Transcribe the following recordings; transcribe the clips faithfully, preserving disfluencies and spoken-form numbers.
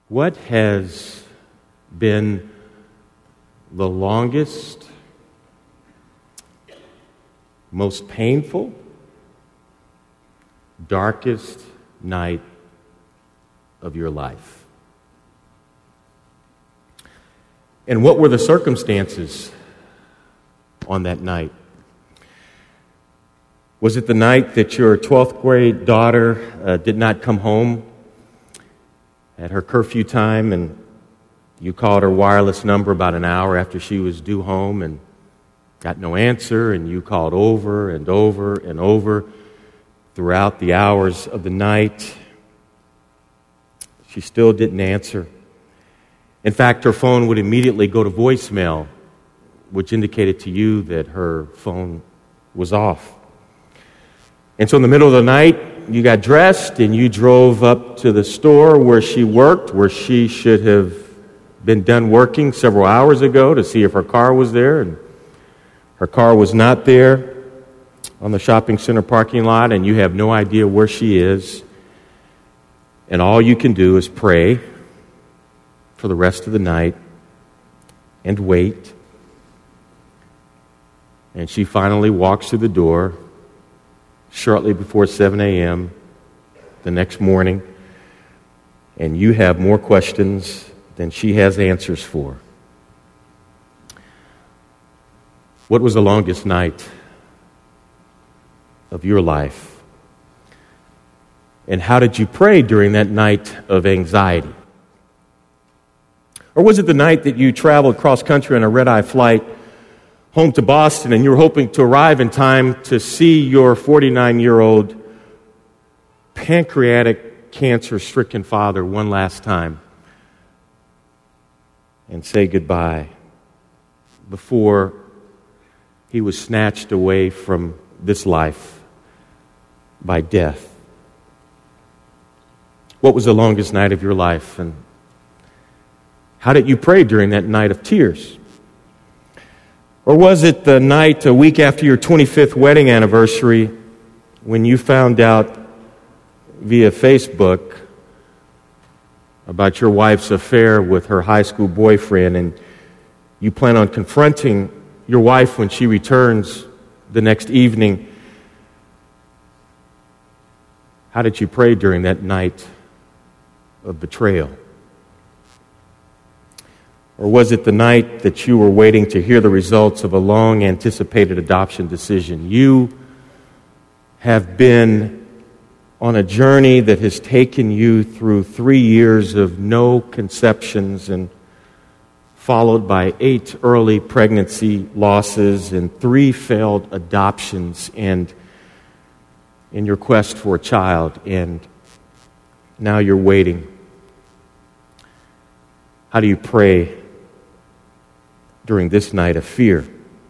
What has been the longest, most painful, darkest night of your life? And what were the circumstances on that night? Was it the night that your twelfth grade daughter uh, did not come home at her curfew time, and you called her wireless number about an hour after she was due home and got no answer, and you called over and over and over throughout the hours of the night? She still didn't answer. In fact, her phone would immediately go to voicemail, which indicated to you that her phone was off. And so in the middle of the night, you got dressed and you drove up to the store where she worked, where she should have been done working several hours ago, to see if her car was there. And her car was not there on the shopping center parking lot, and you have no idea where she is. And all you can do is pray for the rest of the night and wait. And she finally walks through the door shortly before seven a.m. the next morning, and you have more questions than she has answers for. What was the longest night of your life? And how did you pray during that night of anxiety? Or was it the night that you traveled cross country on a red-eye flight home to Boston, and you were hoping to arrive in time to see your forty-nine-year-old pancreatic cancer-stricken father one last time and say goodbye before he was snatched away from this life by death? What was the longest night of your life, and how did you pray during that night of tears? Or was it the night a week after your twenty-fifth wedding anniversary when you found out via Facebook about your wife's affair with her high school boyfriend, and you plan on confronting your wife when she returns the next evening? How did you pray during that night of betrayal? Or was it the night that you were waiting to hear the results of a long-anticipated adoption decision? You have been on a journey that has taken you through three years of no conceptions, and followed by eight early pregnancy losses and three failed adoptions, and in your quest for a child, and now you're waiting. How do you pray during this night of fear?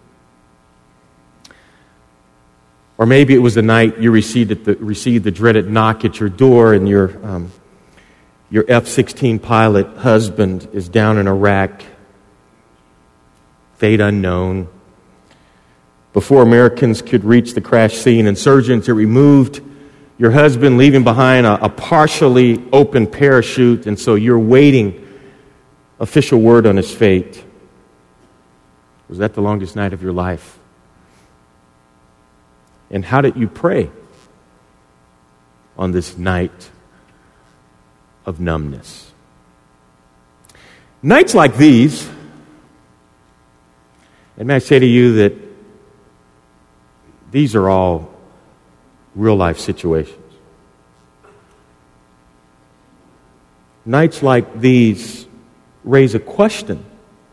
Or maybe it was the night you received the, received the dreaded knock at your door, and your um, your F sixteen pilot husband is down in Iraq, fate unknown. Before Americans could reach the crash scene, and surgeons had removed your husband, leaving behind a, a partially open parachute, and so you're waiting official word on his fate. Was that the longest night of your life? And how did you pray on this night of numbness? Nights like these, and may I say to you that these are all real-life situations. Nights like these raise a question.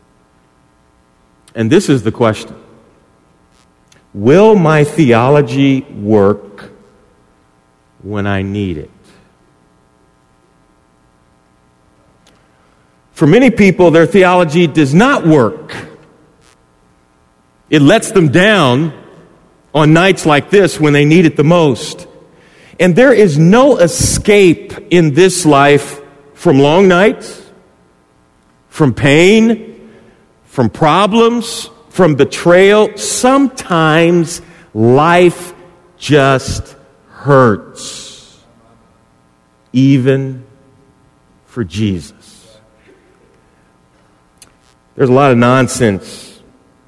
And this is the question: will my theology work when I need it? For many people, their theology does not work. It lets them down on nights like this when they need it the most. And there is no escape in this life from long nights, from pain, from problems, from betrayal. Sometimes life just hurts, even for Jesus. There's a lot of nonsense,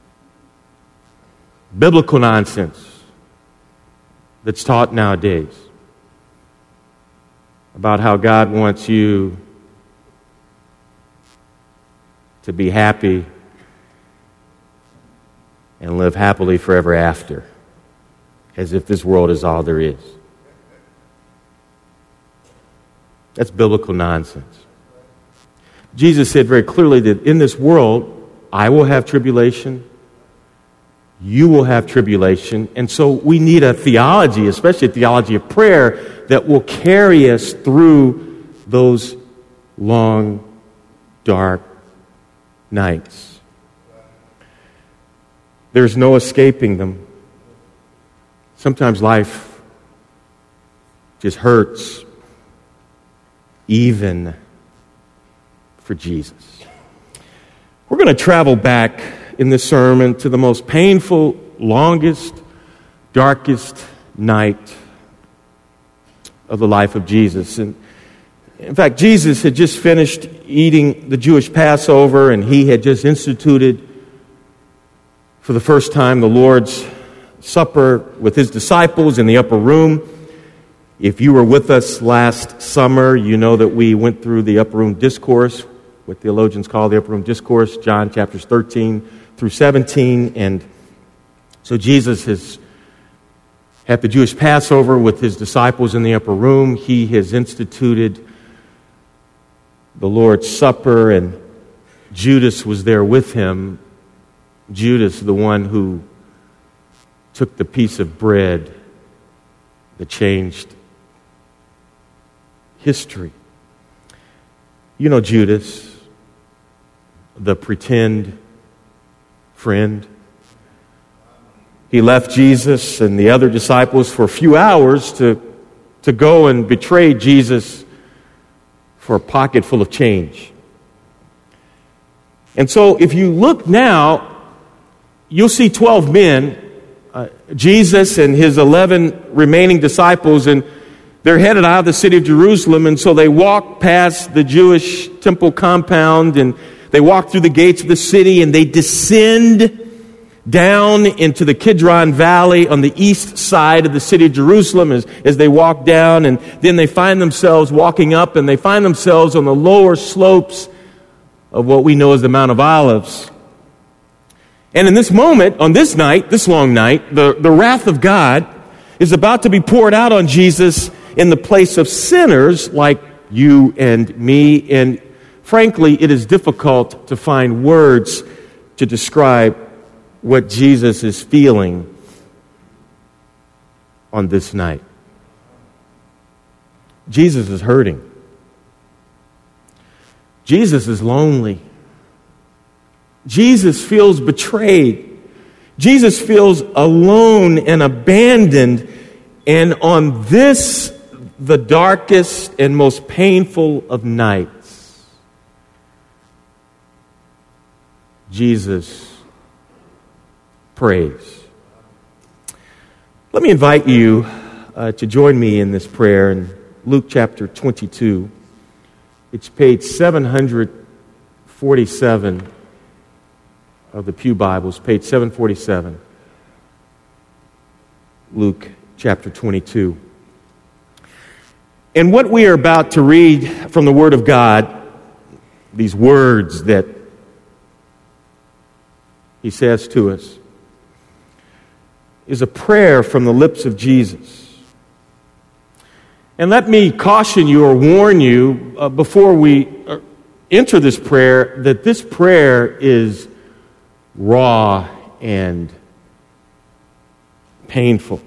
biblical nonsense, that's taught nowadays about how God wants you to be happy and live happily forever after, as if this world is all there is. That's biblical nonsense. Jesus said very clearly that in this world, I will have tribulation, you will have tribulation, and so we need a theology, especially a theology of prayer, that will carry us through those long, dark nights. There's no escaping them. Sometimes life just hurts, even for Jesus. We're going to travel back in this sermon to the most painful, longest, darkest night of the life of Jesus. And in fact, Jesus had just finished eating the Jewish Passover, and he had just instituted for the first time the Lord's Supper with his disciples in the upper room. If you were with us last summer, you know that we went through the upper room discourse, what theologians call the upper room discourse, John chapters thirteen through seventeen. And so Jesus has had the Jewish Passover with his disciples in the upper room. He has instituted the Lord's Supper, and Judas was there with him. Judas, the one who took the piece of bread that changed history. You know Judas, the pretend friend. He left Jesus and the other disciples for a few hours to, to go and betray Jesus for a pocket full of change. And so if you look now, you'll see twelve men, uh, Jesus and his eleven remaining disciples, and they're headed out of the city of Jerusalem, and so they walk past the Jewish temple compound, and they walk through the gates of the city, and they descend down into the Kidron Valley on the east side of the city of Jerusalem as, as they walk down, and then they find themselves walking up, and they find themselves on the lower slopes of what we know as the Mount of Olives. And in this moment, on this night, this long night, the, the wrath of God is about to be poured out on Jesus in the place of sinners like you and me. And frankly, it is difficult to find words to describe what Jesus is feeling on this night. Jesus is hurting. Jesus is lonely. Jesus feels betrayed. Jesus feels alone and abandoned. And on this, the darkest and most painful of nights, Jesus prays. Let me invite you uh, to join me in this prayer in Luke chapter twenty-two. It's page seven forty-seven of the Pew Bibles, page seven forty-seven. Luke chapter twenty-two. And what we are about to read from the Word of God, these words that He says to us, is a prayer from the lips of Jesus. And let me caution you or warn you uh, before we enter this prayer that this prayer is raw and painful.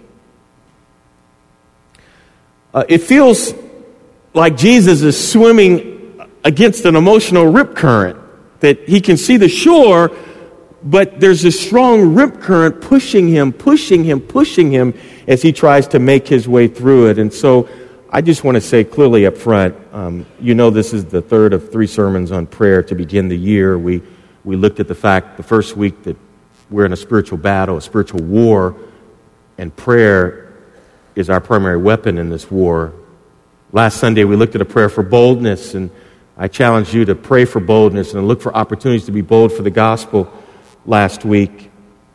Uh, it feels like Jesus is swimming against an emotional rip current, that he can see the shore, but there's a strong rip current pushing him, pushing him, pushing him as he tries to make his way through it. And so I just want to say clearly up front, um, you know this is the third of three sermons on prayer to begin the year. We we looked at the fact the first week that we're in a spiritual battle, a spiritual war, and prayer is our primary weapon in this war. Last Sunday we looked at a prayer for boldness, and I challenged you to pray for boldness and look for opportunities to be bold for the gospel last week.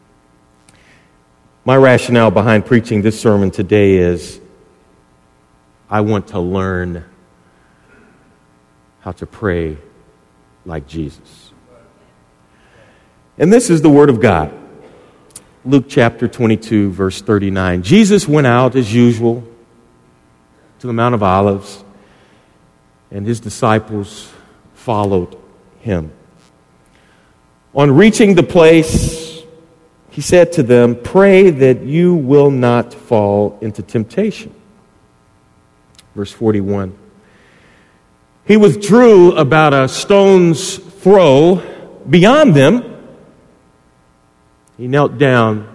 My rationale behind preaching this sermon today is I want to learn how to pray like Jesus. And this is the Word of God. Luke chapter twenty-two, verse thirty-nine. Jesus went out as usual to the Mount of Olives, and his disciples followed him. On reaching the place, he said to them, "Pray that you will not fall into temptation." Verse forty-one. He withdrew about a stone's throw beyond them. He knelt down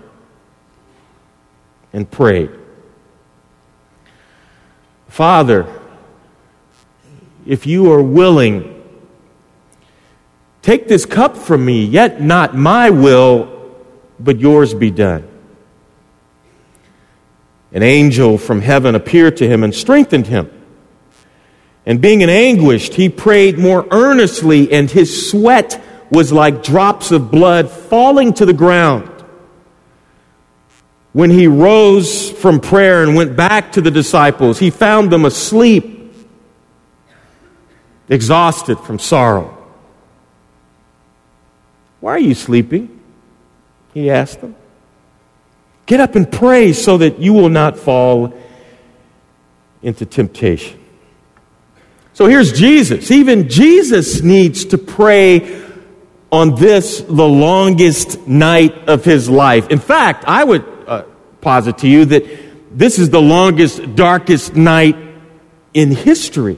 and prayed. "Father, if you are willing, take this cup from me, yet not my will, but yours be done." An angel from heaven appeared to him and strengthened him. And being in anguish, he prayed more earnestly, and his sweat was like drops of blood falling to the ground. When he rose from prayer and went back to the disciples, he found them asleep, exhausted from sorrow. "Why are you sleeping?" he asked them. "Get up and pray so that you will not fall into temptation." So here's Jesus. Even Jesus needs to pray on this, the longest night of his life. In fact, I would uh, posit to you that this is the longest, darkest night in history.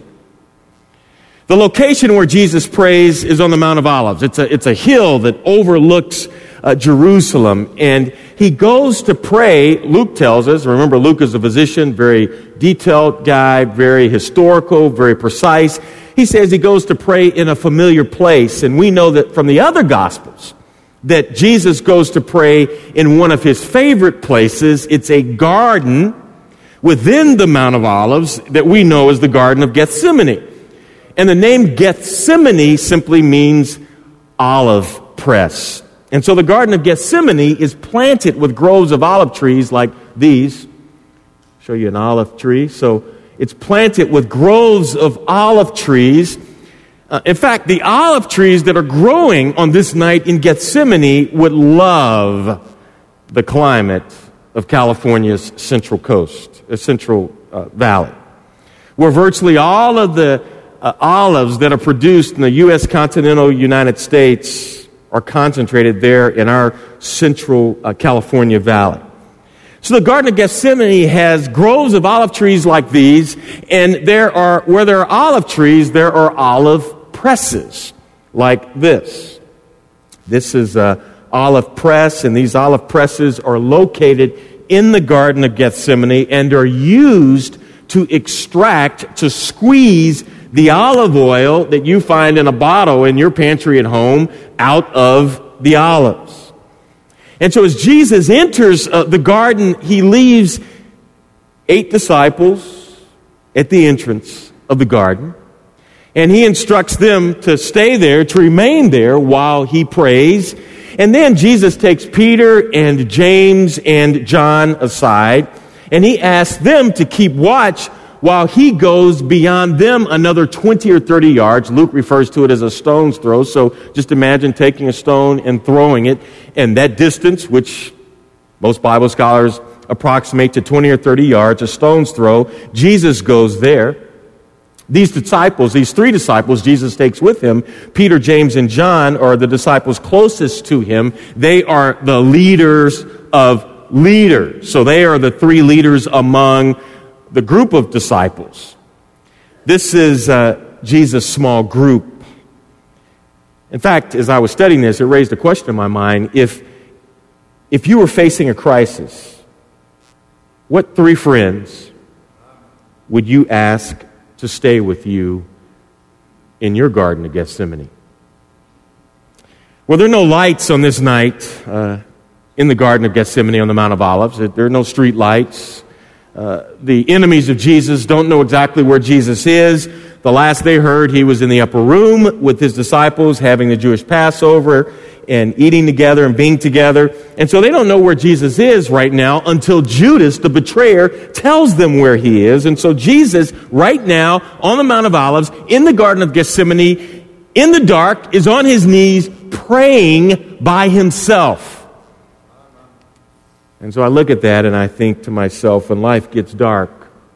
The location where Jesus prays is on the Mount of Olives. It's a, it's a hill that overlooks uh, Jerusalem. And he goes to pray, Luke tells us, remember Luke is a physician, very detailed guy, very historical, very precise. He says he goes to pray in a familiar place. And we know that from the other Gospels that Jesus goes to pray in one of his favorite places. It's a garden within the Mount of Olives that we know as the Garden of Gethsemane. And the name Gethsemane simply means olive press. And so the Garden of Gethsemane is planted with groves of olive trees like these. I'll show you an olive tree. So it's planted with groves of olive trees. Uh, in fact, the olive trees that are growing on this night in Gethsemane would love the climate of California's Central Coast, uh, Central uh, Valley, where virtually all of the uh, olives that are produced in the U S continental United States are concentrated there in our Central uh, California Valley. So the Garden of Gethsemane has groves of olive trees like these, and there are, where there are olive trees, there are olive presses like this. This is an olive press, and these olive presses are located in the Garden of Gethsemane and are used to extract, to squeeze the olive oil that you find in a bottle in your pantry at home out of the olives. And so as Jesus enters uh, the garden, he leaves eight disciples at the entrance of the garden. And he instructs them to stay there, to remain there while he prays. And then Jesus takes Peter and James and John aside, and he asks them to keep watch while he goes beyond them another twenty or thirty yards. Luke refers to it as a stone's throw. So just imagine taking a stone and throwing it. And that distance, which most Bible scholars approximate to twenty or thirty yards, a stone's throw, Jesus goes there. These disciples, these three disciples Jesus takes with him, Peter, James, and John, are the disciples closest to him. They are the leaders of leaders. So they are the three leaders among the group of disciples. This is uh, Jesus' small group. In fact, as I was studying this, it raised a question in my mind. If, if you were facing a crisis, what three friends would you ask to stay with you in your Garden of Gethsemane? Well, there are no lights on this night uh, in the Garden of Gethsemane on the Mount of Olives. There are no street lights. Uh, the enemies of Jesus don't know exactly where Jesus is. The last they heard, he was in the upper room with his disciples having the Jewish Passover and eating together and being together. And so they don't know where Jesus is right now until Judas, the betrayer, tells them where he is. And so Jesus, right now, on the Mount of Olives, in the Garden of Gethsemane, in the dark, is on his knees praying by himself. And so I look at that and I think to myself, when life gets dark,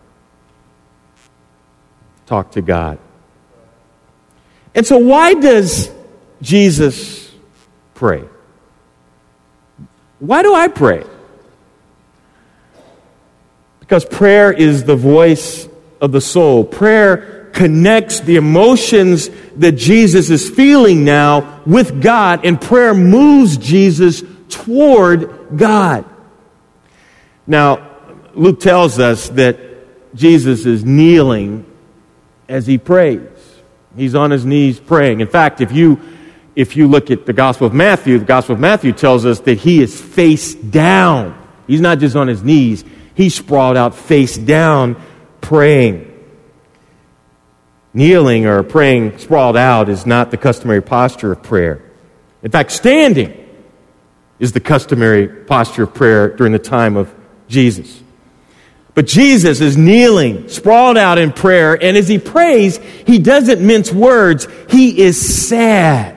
talk to God. And so why does Jesus pray? Why do I pray? Because prayer is the voice of the soul. Prayer connects the emotions that Jesus is feeling now with God, and prayer moves Jesus toward God. Now, Luke tells us that Jesus is kneeling as he prays. He's on his knees praying. In fact, if you if you look at the Gospel of Matthew, the Gospel of Matthew tells us that he is face down. He's not just on his knees. He's sprawled out face down praying. Kneeling or praying sprawled out is not the customary posture of prayer. In fact, standing is the customary posture of prayer during the time of Jesus. But Jesus is kneeling, sprawled out in prayer, and as he prays, he doesn't mince words. He is sad.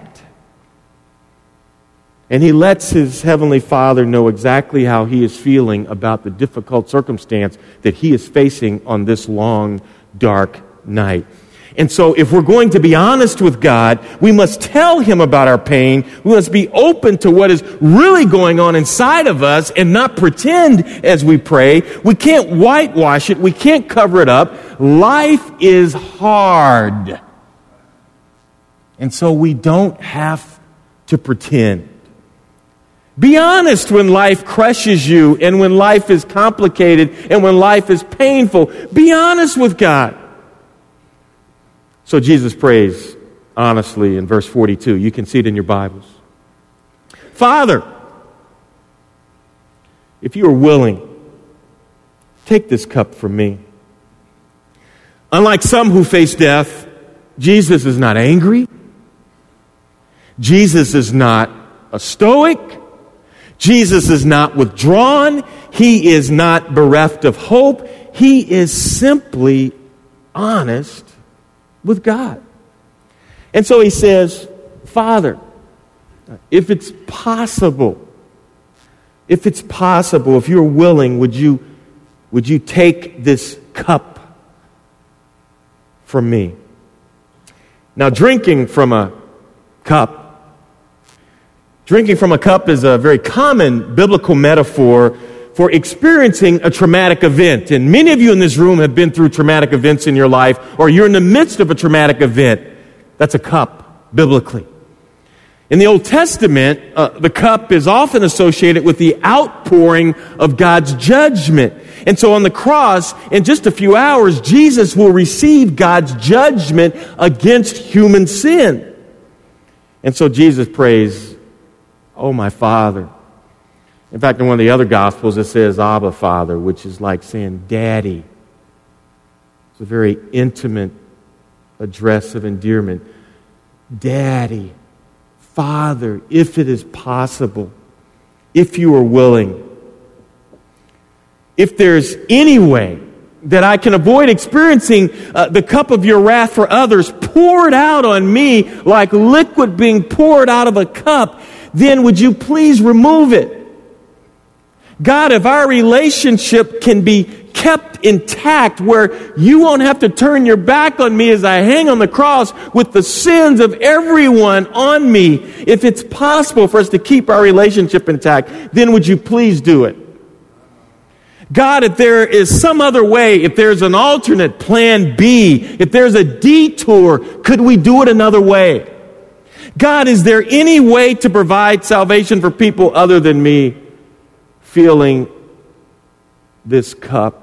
And he lets his heavenly Father know exactly how he is feeling about the difficult circumstance that he is facing on this long, dark night. And so if we're going to be honest with God, we must tell him about our pain. We must be open to what is really going on inside of us and not pretend as we pray. We can't whitewash it. We can't cover it up. Life is hard. And so we don't have to pretend. Be honest when life crushes you and when life is complicated and when life is painful. Be honest with God. So Jesus prays honestly in verse forty-two. You can see it in your Bibles. Father, if you are willing, take this cup from me. Unlike some who face death, Jesus is not angry. Jesus is not a stoic. Jesus is not withdrawn. He is not bereft of hope. He is simply honest with God. And so he says, Father, if it's possible, if it's possible, if you're willing, would you, would you take this cup from me? Now, drinking from a cup, drinking from a cup is a very common biblical metaphor for experiencing a traumatic event. And many of you in this room have been through traumatic events in your life, or you're in the midst of a traumatic event. That's a cup, biblically. In the Old Testament, uh, the cup is often associated with the outpouring of God's judgment. And so on the cross, in just a few hours, Jesus will receive God's judgment against human sin. And so Jesus prays, "Oh, my Father." In fact, in one of the other Gospels, it says, "Abba, Father," which is like saying, "Daddy." It's a very intimate address of endearment. Daddy, Father, if it is possible, if you are willing, if there's any way that I can avoid experiencing uh, the cup of your wrath for others poured out on me like liquid being poured out of a cup, then would you please remove it? God, if our relationship can be kept intact where you won't have to turn your back on me as I hang on the cross with the sins of everyone on me, if it's possible for us to keep our relationship intact, then would you please do it? God, if there is some other way, if there's an alternate plan B, if there's a detour, could we do it another way? God, is there any way to provide salvation for people other than me feeling this cup?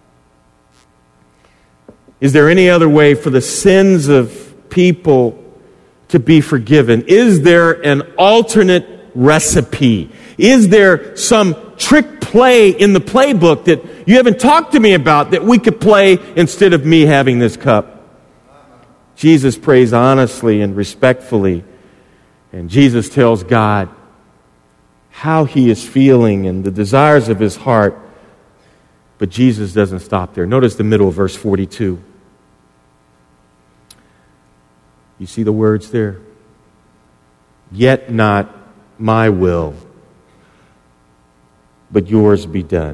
Is there any other way for the sins of people to be forgiven? Is there an alternate recipe? Is there some trick play in the playbook that you haven't talked to me about that we could play instead of me having this cup? Jesus prays honestly and respectfully, and Jesus tells God how he is feeling and the desires of his heart. But Jesus doesn't stop there. Notice the middle of verse forty-two. You see the words there? Yet not my will, but yours be done.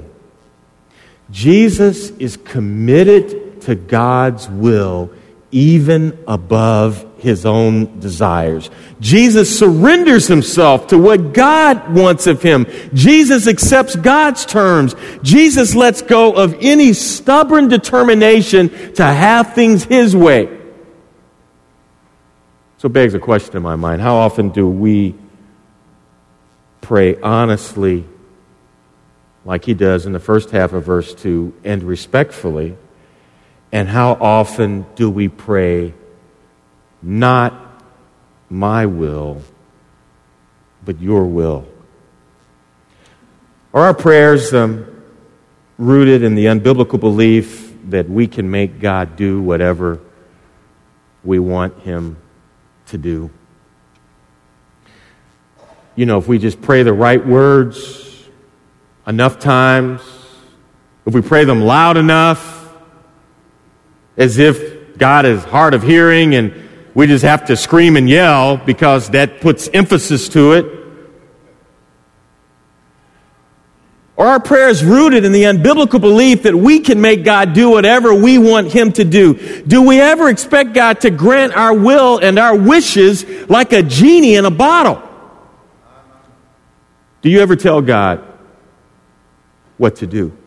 Jesus is committed to God's will even above his own desires. Jesus surrenders himself to what God wants of him. Jesus accepts God's terms. Jesus lets go of any stubborn determination to have things his way. So it begs a question in my mind. How often do we pray honestly, like he does in the first half of verse two, and respectfully? And how often do we pray, not my will, but your will? Are our prayers um, rooted in the unbiblical belief that we can make God do whatever we want him to do? You know, if we just pray the right words enough times, if we pray them loud enough, as if God is hard of hearing and we just have to scream and yell because that puts emphasis to it. Or our prayers rooted in the unbiblical belief that we can make God do whatever we want him to do? Do we ever expect God to grant our will and our wishes like a genie in a bottle? Do you ever tell God what to do?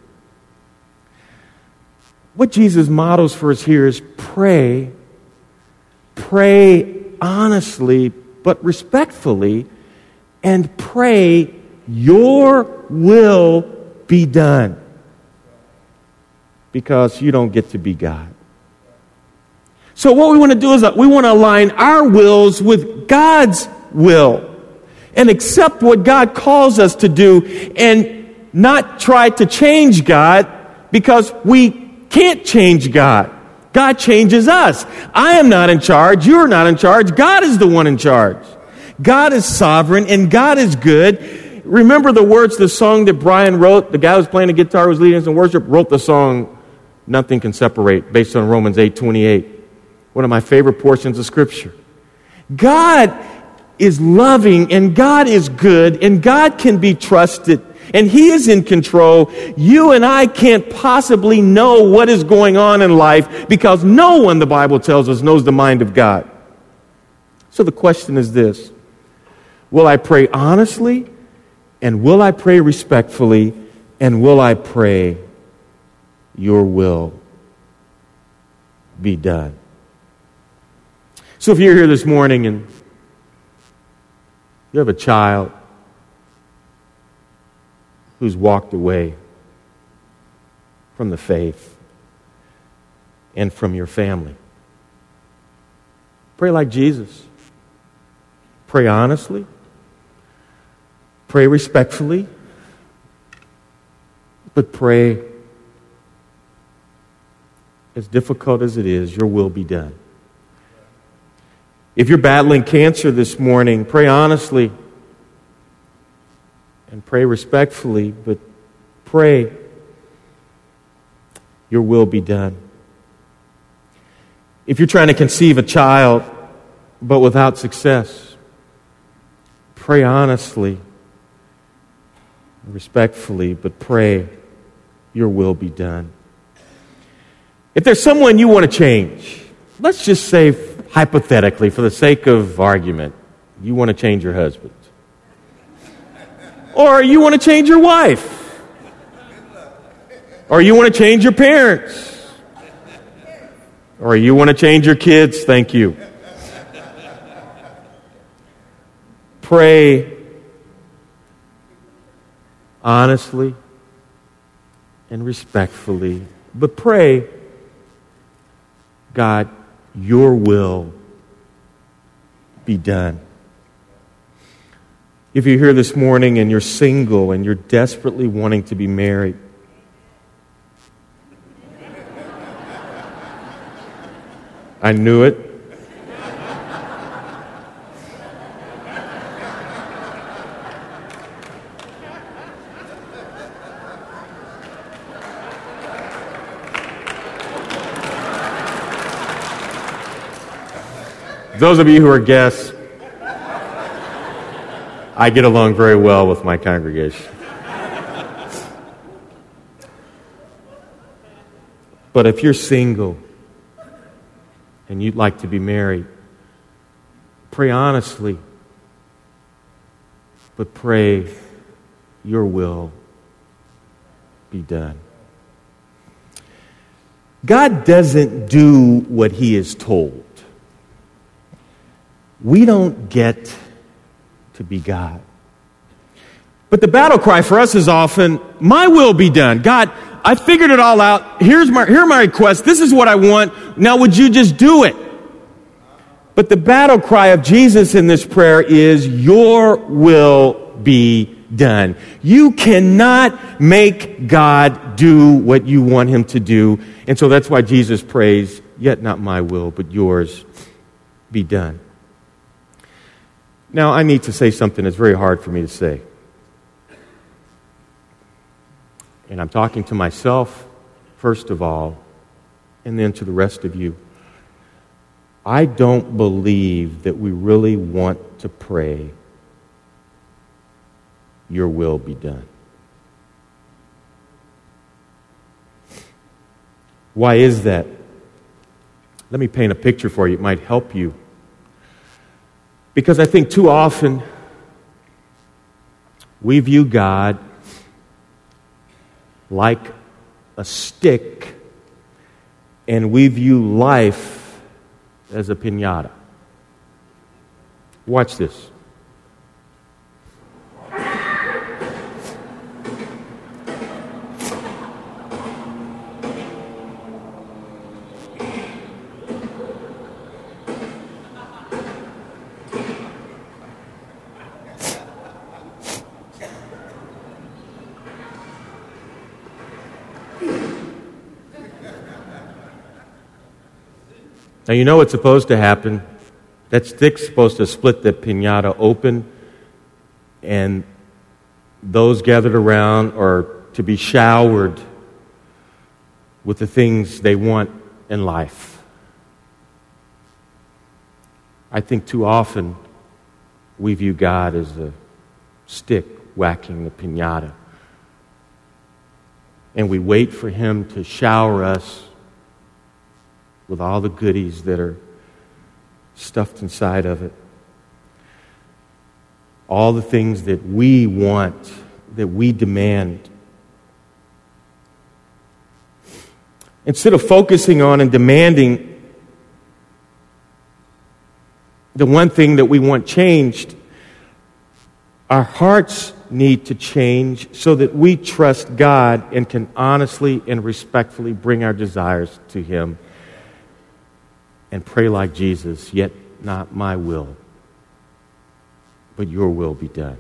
What Jesus models for us here is pray, pray honestly but respectfully, and pray your will be done, because you don't get to be God. So what we want to do is that we want to align our wills with God's will and accept what God calls us to do and not try to change God, because we can't change God. God changes us. I am not in charge. You're not in charge. God is the one in charge. God is sovereign and God is good. Remember the words of the song that Brian wrote? The guy who was playing the guitar, who was leading us in worship, wrote the song, Nothing Can Separate, based on Romans eight twenty-eight. One of my favorite portions of Scripture. God is loving and God is good and God can be trusted. And he is in control. You and I can't possibly know what is going on in life, because no one, the Bible tells us, knows the mind of God. So the question is this: will I pray honestly? And will I pray respectfully? And will I pray, your will be done? So if you're here this morning and you have a child who's walked away from the faith and from your family, pray like Jesus. Pray honestly. Pray respectfully. But pray, as difficult as it is, your will be done. If you're battling cancer this morning, pray honestly and pray respectfully, but pray, your will be done. If you're trying to conceive a child but without success, pray honestly, respectfully, but pray, your will be done. If there's someone you want to change, let's just say hypothetically, for the sake of argument, you want to change your husband. Or you want to change your wife. Or you want to change your parents. Or you want to change your kids. Thank you. Pray honestly and respectfully, but pray, God, your will be done. If you're here this morning and you're single and you're desperately wanting to be married, I knew it. Those of you who are guests, I get along very well with my congregation. But if you're single and you'd like to be married, pray honestly, but pray your will be done. God doesn't do what He is told. We don't get to be God. But the battle cry for us is often, my will be done. God, I figured it all out. Here's my, here are my requests. This is what I want. Now would you just do it? But the battle cry of Jesus in this prayer is, your will be done. You cannot make God do what you want Him to do. And so that's why Jesus prays, yet not my will, but yours be done. Now, I need to say something that's very hard for me to say. And I'm talking to myself, first of all, and then to the rest of you. I don't believe that we really want to pray, your will be done. Why is that? Let me paint a picture for you. It might help you. Because I think too often we view God like a stick, and we view life as a piñata. Watch this. Now, you know what's supposed to happen. That stick's supposed to split the piñata open, and those gathered around are to be showered with the things they want in life. I think too often we view God as a stick whacking the piñata, and we wait for Him to shower us with all the goodies that are stuffed inside of it. All the things that we want, that we demand. Instead of focusing on and demanding the one thing that we want changed, our hearts need to change so that we trust God and can honestly and respectfully bring our desires to Him and pray like Jesus, yet not my will, but your will be done.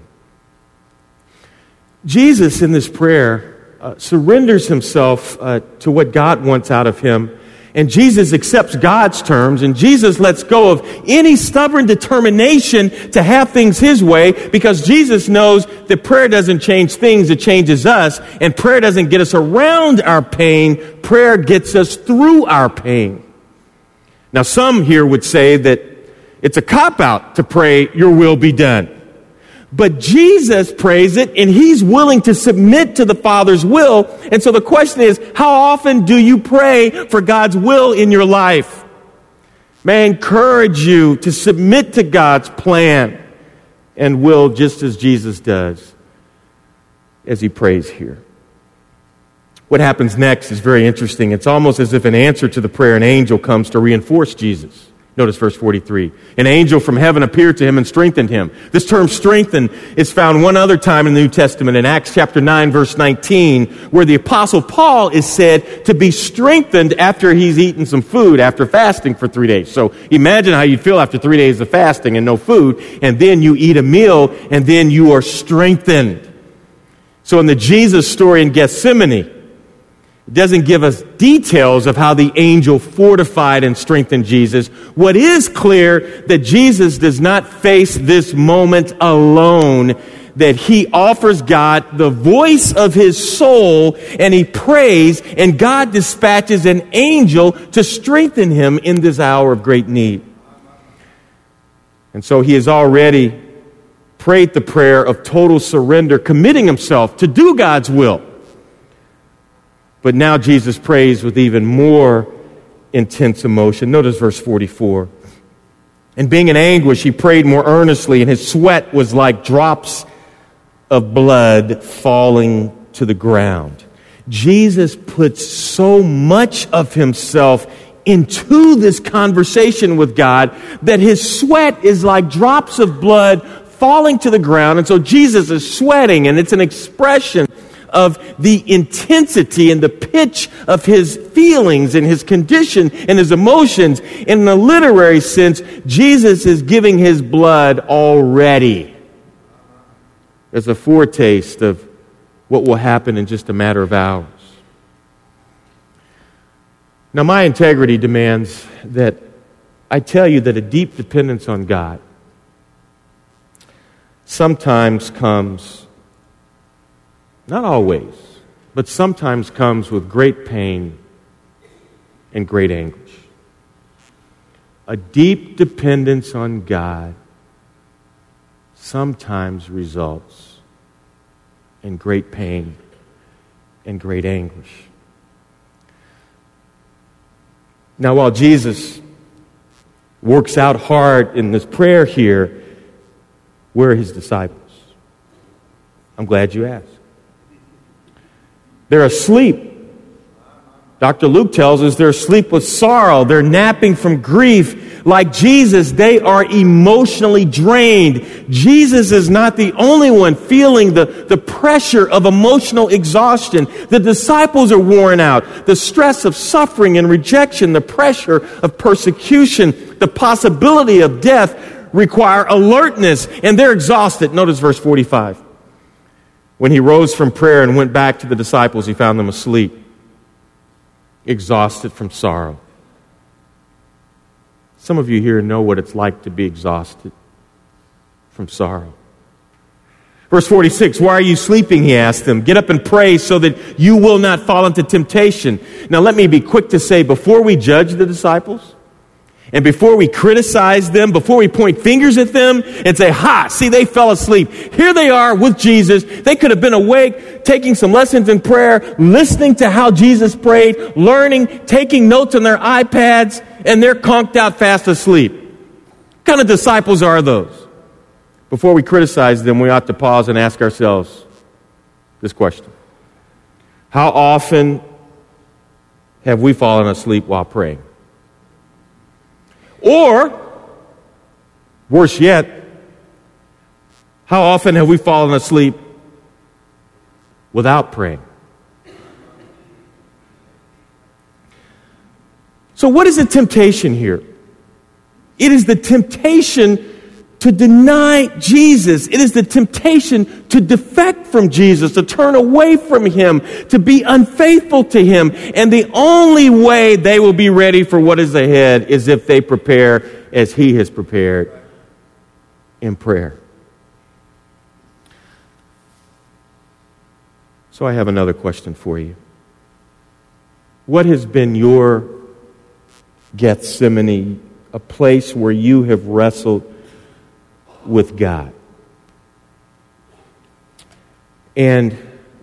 Jesus, in this prayer, uh, surrenders himself uh, to what God wants out of him, and Jesus accepts God's terms, and Jesus lets go of any stubborn determination to have things his way, because Jesus knows that prayer doesn't change things, it changes us, and prayer doesn't get us around our pain, prayer gets us through our pain. Now, some here would say that it's a cop-out to pray, your will be done. But Jesus prays it, and He's willing to submit to the Father's will. And so the question is, how often do you pray for God's will in your life? May I encourage you to submit to God's plan and will, just as Jesus does, as He prays here. What happens next is very interesting. It's almost as if an answer to the prayer, an angel comes to reinforce Jesus. Notice verse forty-three. An angel from heaven appeared to him and strengthened him. This term strengthen is found one other time in the New Testament, in Acts chapter nine, verse nineteen, where the Apostle Paul is said to be strengthened after he's eaten some food, after fasting for three days. So imagine how you'd feel after three days of fasting and no food, and then you eat a meal, and then you are strengthened. So in the Jesus story in Gethsemane, it doesn't give us details of how the angel fortified and strengthened Jesus. What is clear, that Jesus does not face this moment alone, that He offers God the voice of His soul, and He prays, and God dispatches an angel to strengthen him in this hour of great need. And so he has already prayed the prayer of total surrender, committing himself to do God's will. But now Jesus prays with even more intense emotion. Notice verse forty-four. And being in anguish, he prayed more earnestly, and his sweat was like drops of blood falling to the ground. Jesus puts so much of himself into this conversation with God that his sweat is like drops of blood falling to the ground. And so Jesus is sweating, and it's an expression of the intensity and the pitch of his feelings and his condition and his emotions. In a literary sense, Jesus is giving his blood already. There's a foretaste of what will happen in just a matter of hours. Now, my integrity demands that I tell you that a deep dependence on God sometimes comes, not always, but sometimes comes with great pain and great anguish. A deep dependence on God sometimes results in great pain and great anguish. Now, while Jesus works out hard in this prayer here, where are his disciples? I'm glad you asked. They're asleep. Doctor Luke tells us they're asleep with sorrow. They're napping from grief. Like Jesus, they are emotionally drained. Jesus is not the only one feeling the, the pressure of emotional exhaustion. The disciples are worn out. The stress of suffering and rejection, the pressure of persecution, the possibility of death require alertness, and they're exhausted. Notice verse forty-five. When he rose from prayer and went back to the disciples, he found them asleep, exhausted from sorrow. Some of you here know what it's like to be exhausted from sorrow. Verse forty-six, why are you sleeping, he asked them. Get up and pray so that you will not fall into temptation. Now let me be quick to say, before we judge the disciples, and before we criticize them, before we point fingers at them and say, ha, see, they fell asleep. Here they are with Jesus. They could have been awake, taking some lessons in prayer, listening to how Jesus prayed, learning, taking notes on their iPads, and they're conked out fast asleep. What kind of disciples are those? Before we criticize them, we ought to pause and ask ourselves this question. How often have we fallen asleep while praying? Or, worse yet, how often have we fallen asleep without praying? So what is the temptation here? It is the temptation to deny Jesus. It is the temptation to defect from Jesus, to turn away from him, to be unfaithful to him. And the only way they will be ready for what is ahead is if they prepare as he has prepared in prayer. So I have another question for you. What has been your Gethsemane, a place where you have wrestled with God? And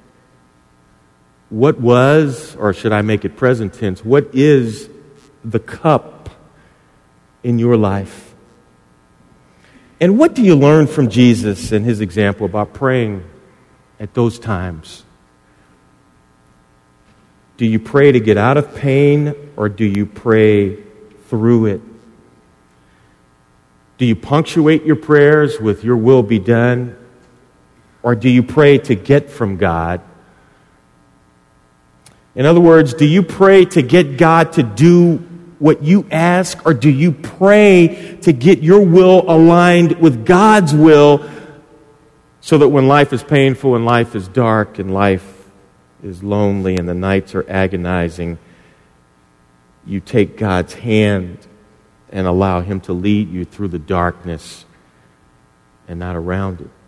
what was, or should I make it present tense, what is the cup in your life? And what do you learn from Jesus and his example about praying at those times? Do you pray to get out of pain, or do you pray through it? Do you punctuate your prayers with your will be done? Or do you pray to get from God? In other words, do you pray to get God to do what you ask? Or do you pray to get your will aligned with God's will so that when life is painful and life is dark and life is lonely and the nights are agonizing, you take God's hand and allow him to lead you through the darkness and not around it.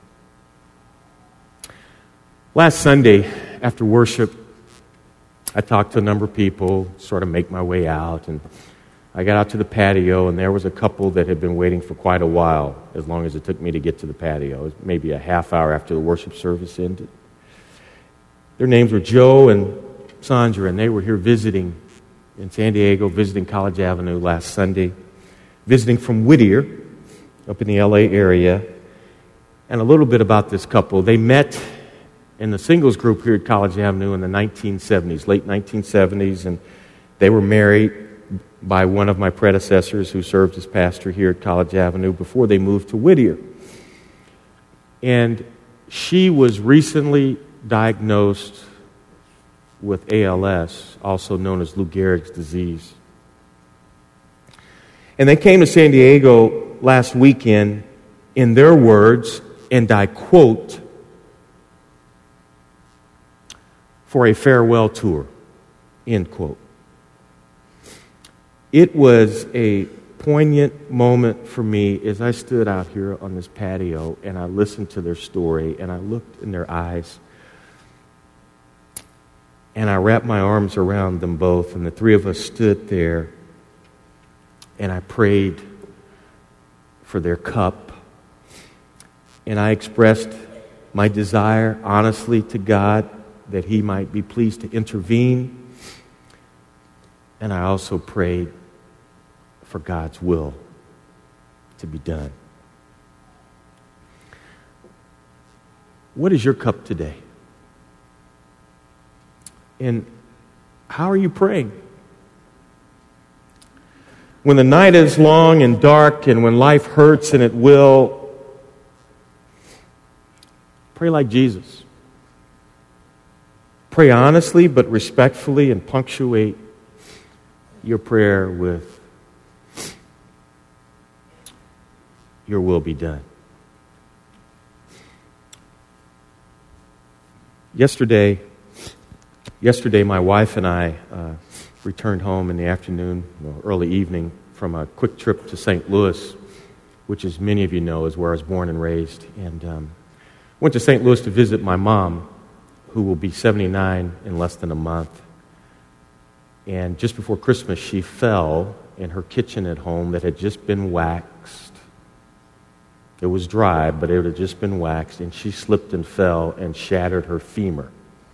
Last Sunday, after worship, I talked to a number of people, sort of make my way out, and I got out to the patio, and there was a couple that had been waiting for quite a while, as long as it took me to get to the patio. It was maybe a half hour after the worship service ended. Their names were Joe and Sandra, and they were here visiting in San Diego, visiting College Avenue last Sunday, visiting from Whittier, up in the L A area. And a little bit about this couple. They met in the singles group here at College Avenue in the nineteen seventies, late nineteen seventies, and they were married by one of my predecessors who served as pastor here at College Avenue before they moved to Whittier. And she was recently diagnosed with A L S, also known as Lou Gehrig's disease. And they came to San Diego last weekend, in their words, and I quote, for a farewell tour, end quote. It was a poignant moment for me as I stood out here on this patio and I listened to their story and I looked in their eyes and I wrapped my arms around them both, and the three of us stood there and I prayed for their cup, and I expressed my desire honestly to God that He might be pleased to intervene, and I also prayed for God's will to be done. What is your cup today? And how are you praying? When the night is long and dark and when life hurts, and it will, pray like Jesus. Pray honestly but respectfully, and punctuate your prayer with, your will be done. Yesterday, yesterday my wife and I uh, returned home in the afternoon, well, early evening, from a quick trip to Saint Louis, which, as many of you know, is where I was born and raised. And um, went to Saint Louis to visit my mom, who will be seventy-nine in less than a month. And just before Christmas, she fell in her kitchen at home that had just been waxed. It was dry, but it had just been waxed, and she slipped and fell and shattered her femur.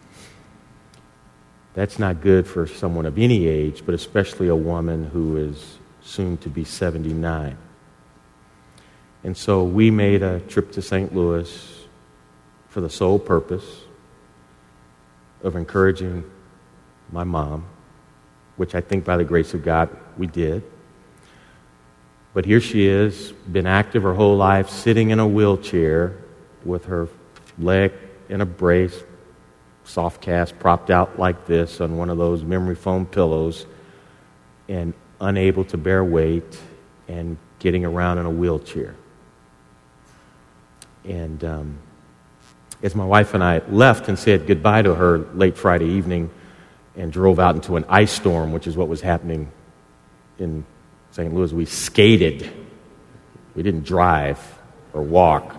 That's not good for someone of any age, but especially a woman who is soon to be seventy-nine. And so we made a trip to Saint Louis for the sole purpose of encouraging my mom, which I think by the grace of God we did. But here she is, been active her whole life, sitting in a wheelchair with her leg in a brace, soft cast, propped out like this on one of those memory foam pillows, and unable to bear weight and getting around in a wheelchair. And um, as my wife and I left and said goodbye to her late Friday evening and drove out into an ice storm, which is what was happening in Saint Louis, we skated. We didn't drive or walk.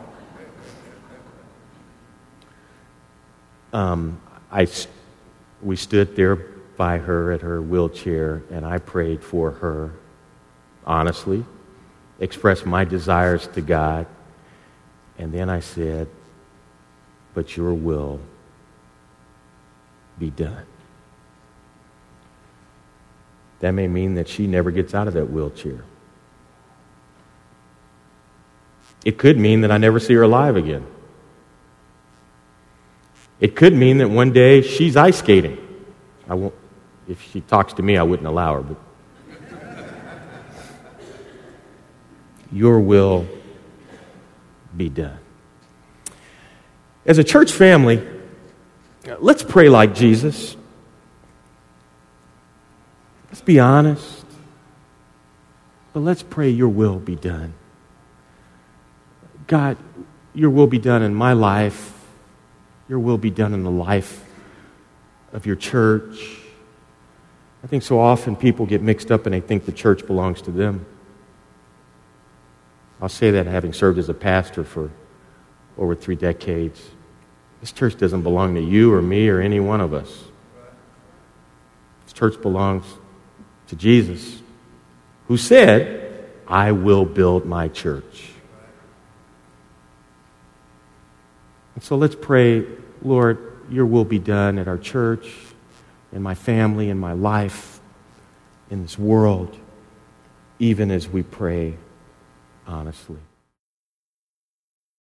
Um, I, we stood there by her at her wheelchair, and I prayed for her honestly, expressed my desires to God, and then I said, but your will be done. That may mean that she never gets out of that wheelchair. It could mean that I never see her alive again. It could mean that one day she's ice skating. I won't, if she talks to me, I wouldn't allow her, but your will be done. As a church family, let's pray like Jesus. Let's be honest, but let's pray your will be done. God, your will be done in my life. Your will be done in the life of your church. I think so often people get mixed up and they think the church belongs to them. I'll say that having served as a pastor for over three decades. This church doesn't belong to you or me or any one of us. This church belongs to Jesus. who said, I will build my church. And so let's pray, Lord, your will be done at our church, in my family, in my life, in this world, even as we pray honestly.